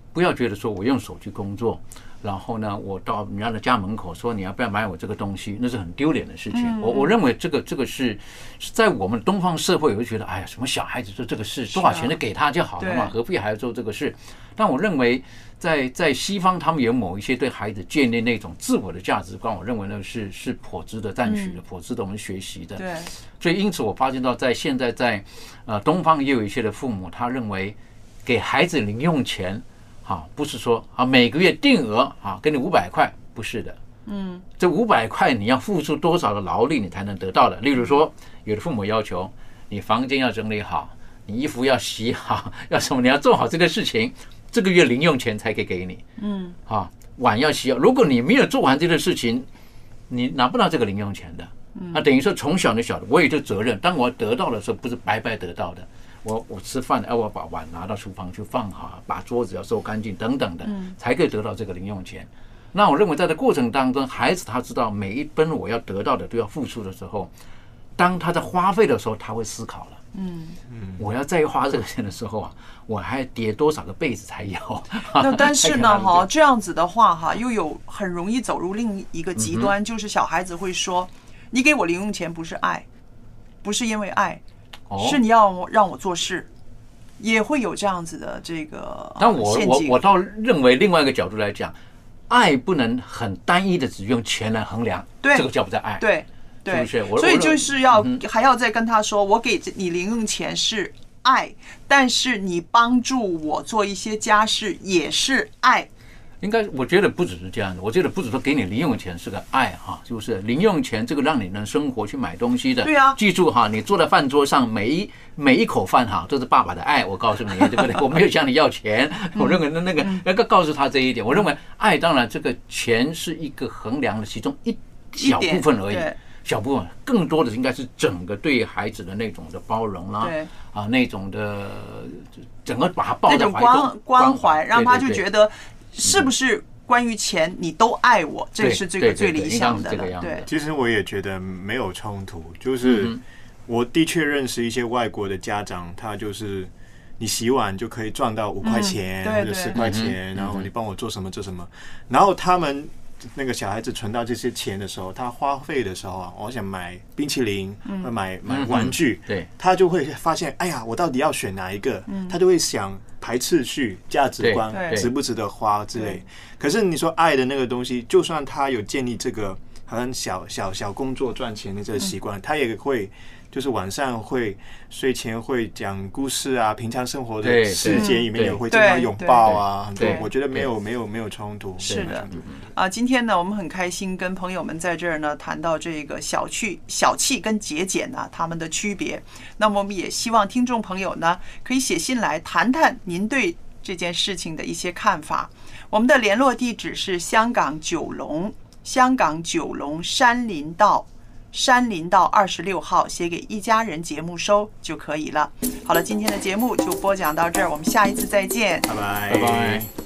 不要觉得说我用手去工作，然后呢，我到人家的家门口说你要不要买我这个东西，那是很丢脸的事情。嗯、我我认为这个这个是是在我们东方社会，我会觉得哎呀，什么小孩子做这个事，多少钱就给他就好了嘛，何必还要做这个事？但我认为在在西方，他们有某一些对孩子建立那种自我的价值观，我认为呢是是颇值得赞许的，颇值得我们学习的。 对， 所以因此我发现到在现在在呃东方也有一些的父母，他认为给孩子零用钱。啊，不是说啊每个月定额啊给你五百块，不是的，嗯，这五百块你要付出多少的劳力你才能得到的？例如说，有的父母要求你房间要整理好，你衣服要洗好，要什么你要做好这个事情，这个月零用钱才可以给你，嗯，啊碗要洗好，如果你没有做完这个事情，你拿不到这个零用钱的，那等于说从小就晓得我有这责任，当我得到的时候不是白白得到的。我我吃饭，哎，我把碗拿到厨房去放好，把桌子要收干净等等的，才可以得到这个零用钱。那我认为在这过程当中，孩子他知道每一分我要得到的都要付出的时候，当他在花费的时候，他会思考了。嗯嗯，我要再花这个钱的时候啊，我还叠多少个被子才有？ 那但是呢，哈，这样子的话，哈，又有很容易走入另一个极端，就是小孩子会说：“你给我零用钱不是爱，不是因为爱。”是你要让我做事，也会有这样子的这个。 但我我我倒认为另外一个角度来讲，爱不能很单一的只用钱来衡量， 对， 这个叫不叫爱？ 对对， 是不是？ 所以就是要还要再跟他说，我给你零用钱是爱，但是你帮助我做一些家事也是爱。 应该，我觉得不只是这样的。我觉得不只说给你零用钱是个爱哈，就是零用钱这个让你能生活去买东西的。 对啊， 记住哈，你坐在饭桌上，每一每一口饭哈都是爸爸的爱。我告诉你，对不对？我没有向你要钱。我认为那那个那个告诉他这一点。我认为爱当然这个钱是一个衡量的其中一小部分而已，小部分，更多的应该是整个对孩子的那种的包容啦，啊那种的整个把他抱在怀中， 关怀，让他就觉得。是不是关于钱你都爱我，这是这个最理想的了。对， 其实我也觉得没有冲突，就是我的确认识一些外国的家长，他就是你洗碗就可以赚到五块钱或者十块钱，然后你帮我做什么做什么，然后他们那个小孩子存到这些钱的时候，他花费的时候啊，我想买冰淇淋，买买玩具， 对， 他就会发现，哎呀，我到底要选哪一个？他就会想。排次序、价值观值不值得花之类，可是你说爱的那个东西，就算他有建立这个好像小小小工作赚钱的这个习惯，他也会就是晚上会睡前会讲故事啊，平常生活的时间里面也会经常拥抱啊，很多我觉得没有没有没有冲突。 是的，啊，今天呢，我们很开心跟朋友们在这儿呢谈到这个小气、小气跟节俭呢他们的区别。那么我们也希望听众朋友呢可以写信来谈谈您对这件事情的一些看法。我们的联络地址是香港九龙，香港九龙山林道。山林道二十六号，写给一家人节目收就可以了。好了，今天的节目就播讲到这儿，我们下一次再见， 拜拜， 拜拜。